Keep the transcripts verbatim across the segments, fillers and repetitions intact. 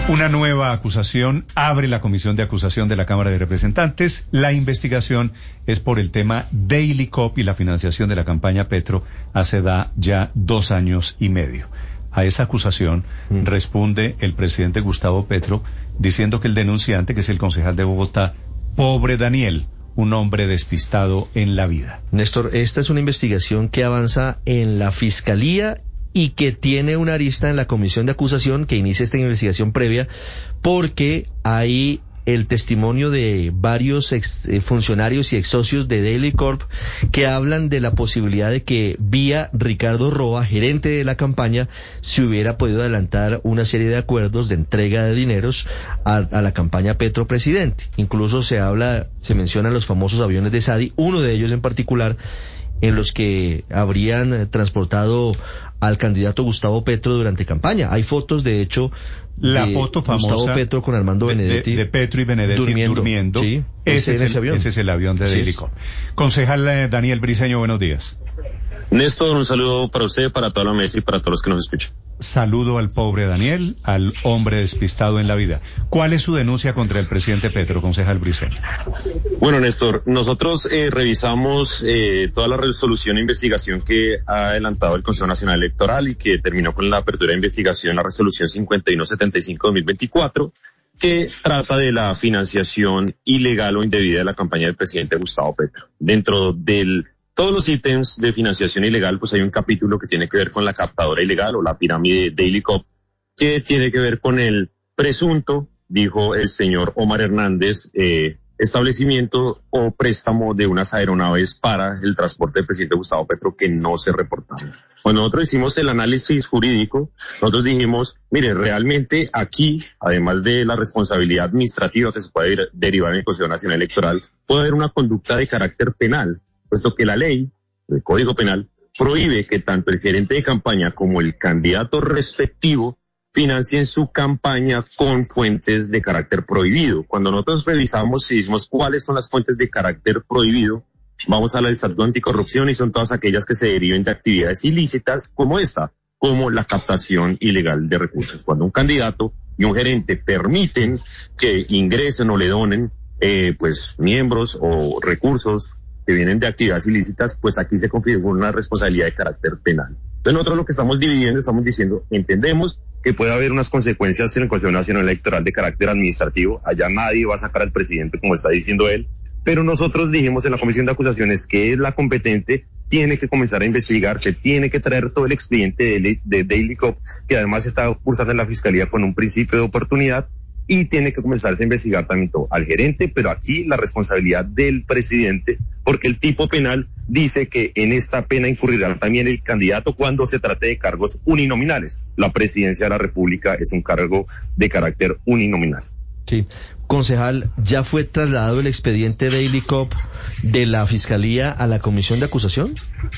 Una nueva acusación abre la Comisión de Acusación de la Cámara de Representantes. La investigación es por el tema Daily Cop y la financiación de la campaña Petro hace da ya dos años y medio. A esa acusación mm. responde el presidente Gustavo Petro diciendo que el denunciante, que es el concejal de Bogotá, pobre Daniel, un hombre despistado en la vida. Néstor, esta es una investigación que avanza en la Fiscalía y que tiene una arista en la Comisión de Acusación que inicia esta investigación previa, porque hay el testimonio de varios ex, eh, funcionarios y ex socios de Daily Corp que hablan de la posibilidad de que vía Ricardo Roa, gerente de la campaña, se hubiera podido adelantar una serie de acuerdos de entrega de dineros a, a la campaña Petro Presidente. Incluso se habla, se mencionan los famosos aviones de Sadi, uno de ellos en particular, en los que habrían eh, transportado al candidato Gustavo Petro durante campaña. Hay fotos, de hecho, la de foto famosa Gustavo Petro con Armando de, Benedetti. De, de Petro y Benedetti durmiendo. durmiendo. Sí, ese, ese, es el, avión. ese es el avión de Daily Cop. Concejal eh, Daniel Briceño, buenos días. Néstor, un saludo para usted, para toda la mesa y para todos los que nos escuchan. Saludo al pobre Daniel, al hombre despistado en la vida. ¿Cuál es su denuncia contra el presidente Petro, concejal Briceño? Bueno, Néstor, nosotros eh, revisamos eh, toda la resolución e investigación que ha adelantado el Consejo Nacional Electoral y que terminó con la apertura de investigación, la resolución cincuenta y uno setenta y cinco de dos mil veinticuatro, que trata de la financiación ilegal o indebida de la campaña del presidente Gustavo Petro. Dentro del todos los ítems de financiación ilegal, pues hay un capítulo que tiene que ver con la captadora ilegal o la pirámide Daily Cop, que tiene que ver con el presunto, dijo el señor Omar Hernández, eh, establecimiento o préstamo de unas aeronaves para el transporte del presidente Gustavo Petro que no se reportaron. Cuando nosotros hicimos el análisis jurídico, nosotros dijimos, mire, realmente aquí, además de la responsabilidad administrativa que se puede derivar en el Consejo Nacional Electoral, puede haber una conducta de carácter penal, puesto que la ley, el Código Penal, prohíbe que tanto el gerente de campaña como el candidato respectivo financien su campaña con fuentes de carácter prohibido. Cuando nosotros revisamos y decimos cuáles son las fuentes de carácter prohibido, vamos a la Estatuto Anticorrupción y son todas aquellas que se deriven de actividades ilícitas como esta, como la captación ilegal de recursos. Cuando un candidato y un gerente permiten que ingresen o le donen eh, pues miembros o recursos que vienen de actividades ilícitas, pues aquí se configura una responsabilidad de carácter penal. Entonces nosotros lo que estamos dividiendo, estamos diciendo, entendemos que puede haber unas consecuencias en el Consejo Nacional Electoral de carácter administrativo, allá nadie va a sacar al presidente como está diciendo él, pero nosotros dijimos en la Comisión de Acusaciones que es la competente, tiene que comenzar a investigar, se tiene que traer todo el expediente de, de Daily Cop, que además está cursando en la Fiscalía con un principio de oportunidad, y tiene que comenzarse a investigar también todo al gerente, pero aquí la responsabilidad del presidente, porque el tipo penal dice que en esta pena incurrirá también el candidato cuando se trate de cargos uninominales. La presidencia de la República es un cargo de carácter uninominal. Sí. Concejal, ¿ya fue trasladado el expediente Daily Cop de la Fiscalía a la Comisión de Acusación?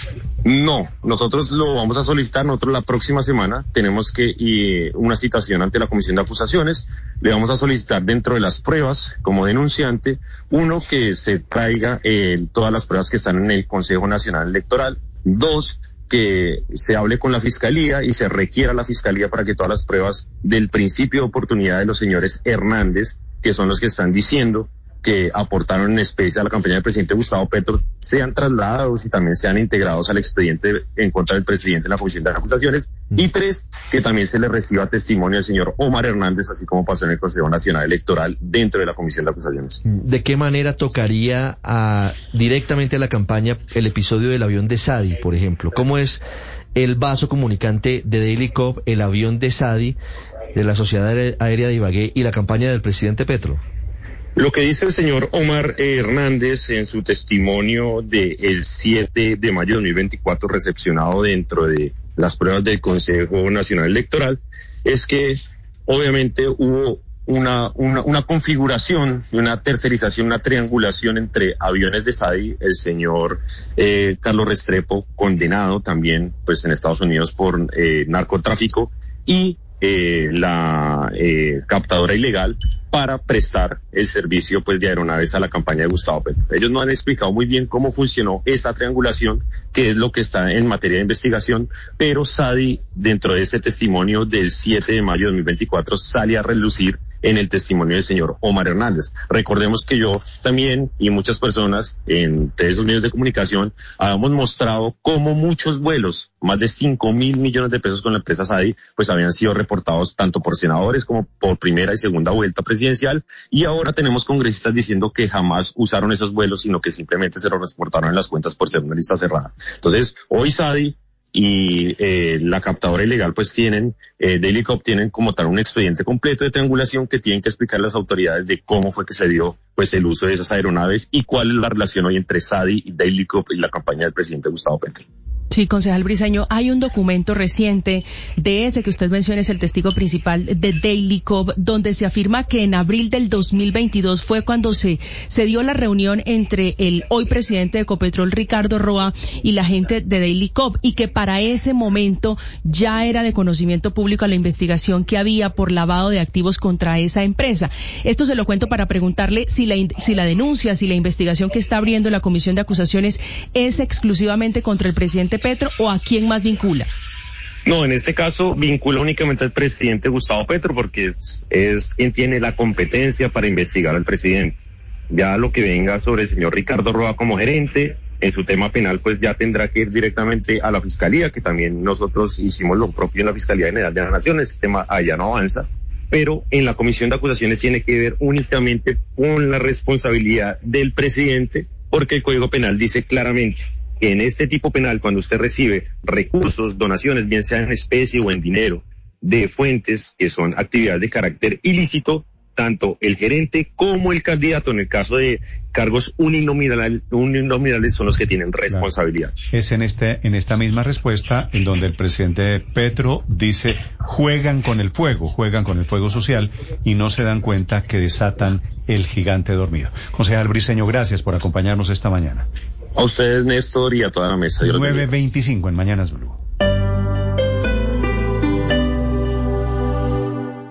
No, nosotros lo vamos a solicitar. Nosotros la próxima semana tenemos que ir una citación ante la Comisión de Acusaciones. Le vamos a solicitar dentro de las pruebas, como denunciante, uno, que se traiga eh, todas las pruebas que están en el Consejo Nacional Electoral. Dos, que se hable con la Fiscalía y se requiera a la Fiscalía para que todas las pruebas del principio de oportunidad de los señores Hernández, que son los que están diciendo que aportaron en especie a la campaña del presidente Gustavo Petro, sean trasladados y también sean integrados al expediente en contra del presidente en la Comisión de Acusaciones. Y tres, que también se le reciba testimonio del señor Omar Hernández, así como pasó en el Consejo Nacional Electoral dentro de la Comisión de Acusaciones. ¿De qué manera tocaría a, directamente a la campaña el episodio del avión de Sadi, por ejemplo? ¿Cómo es el vaso comunicante de Daily Cop, el avión de Sadi, de la Sociedad Aérea de Ibagué y la campaña del presidente Petro? Lo que dice el señor Omar Hernández en su testimonio del siete de mayo de dos mil veinticuatro, recepcionado dentro de las pruebas del Consejo Nacional Electoral, es que obviamente hubo una, una, una configuración, una tercerización, una triangulación entre aviones de Sadi, el señor eh, Carlos Restrepo, condenado también pues en Estados Unidos por eh, narcotráfico, y eh, la eh, captadora ilegal para prestar el servicio pues de aeronaves a la campaña de Gustavo Petro. Ellos no han explicado muy bien cómo funcionó esa triangulación, que es lo que está en materia de investigación, pero SADI, dentro de este testimonio del siete de mayo de dos mil veinticuatro, sale a relucir en el testimonio del señor Omar Hernández. Recordemos que yo también y muchas personas en esos medios de comunicación habíamos mostrado cómo muchos vuelos, más de cinco mil millones de pesos con la empresa SADI, pues habían sido reportados tanto por senadores como por primera y segunda vuelta presidencial, y ahora tenemos congresistas diciendo que jamás usaron esos vuelos, sino que simplemente se los reportaron en las cuentas por ser una lista cerrada. Entonces, hoy SADI y eh, la captadora ilegal pues tienen, eh, Daily Cop tienen como tal un expediente completo de triangulación que tienen que explicar a las autoridades de cómo fue que se dio pues el uso de esas aeronaves y cuál es la relación hoy entre SADI y Daily Cop y la campaña del presidente Gustavo Petro. Sí, concejal Briceño, hay un documento reciente de ese que usted menciona, es el testigo principal de Daily Cop, donde se afirma que en abril del dos mil veintidós fue cuando se, se dio la reunión entre el hoy presidente de Ecopetrol, Ricardo Roa, y la gente de Daily Cop, y que para ese momento ya era de conocimiento público la investigación que había por lavado de activos contra esa empresa. Esto se lo cuento para preguntarle si la, si la denuncia, si la investigación que está abriendo la Comisión de Acusaciones es exclusivamente contra el presidente Petro o a quién más vincula. No, en este caso vincula únicamente al presidente Gustavo Petro porque es quien tiene la competencia para investigar al presidente. Ya lo que venga sobre el señor Ricardo Roa como gerente, en su tema penal pues ya tendrá que ir directamente a la Fiscalía, que también nosotros hicimos lo propio en la Fiscalía General de la Nación, ese tema allá no avanza, pero en la Comisión de Acusaciones tiene que ver únicamente con la responsabilidad del presidente, porque el Código Penal dice claramente que en este tipo penal, cuando usted recibe recursos, donaciones, bien sea en especie o en dinero, de fuentes que son actividades de carácter ilícito, tanto el gerente como el candidato, en el caso de cargos uninominales, uninominales son los que tienen responsabilidad. Claro. Es en este, en esta misma respuesta en donde el presidente Petro dice, juegan con el fuego, juegan con el fuego social y no se dan cuenta que desatan el gigante dormido. Concejal Briceño, gracias por acompañarnos esta mañana. A ustedes, Néstor, y a toda la mesa. nueve veinticinco en Mañanas Blue.